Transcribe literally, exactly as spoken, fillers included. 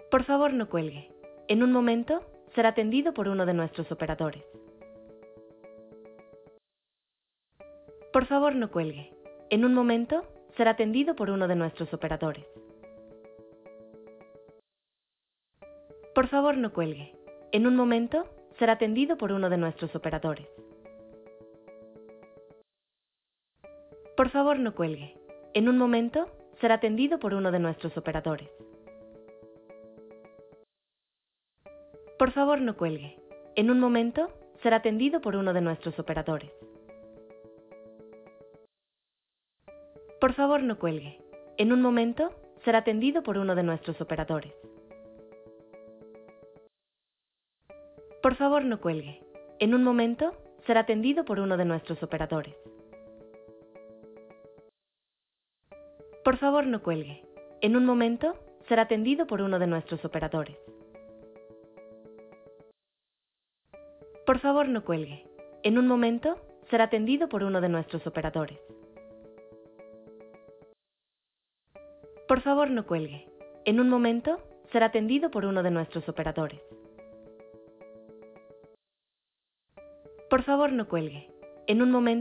Por favor, no cuelgue. En un momento, será atendido por uno de nuestros operadores. Por favor, no cuelgue. En un momento, será atendido por uno de nuestros operadores. Por favor, no cuelgue. En un momento, será atendido por uno de nuestros operadores. Por favor, no cuelgue. En un momento, será atendido por uno de nuestros operadores. Por favor, no cuelgue. En un momento, será atendido por uno de nuestros operadores. Por favor, no cuelgue. En un momento, será atendido por uno de nuestros operadores. Por favor, no cuelgue. En un momento, será atendido por uno de nuestros operadores. Por favor, no cuelgue. En un momento, será atendido por uno de nuestros operadores. Por favor, no cuelgue. En un momento, será atendido por uno de nuestros operadores. Por favor, no cuelgue. En un momento, será atendido por uno de nuestros operadores. Por favor, no cuelgue. En un momento,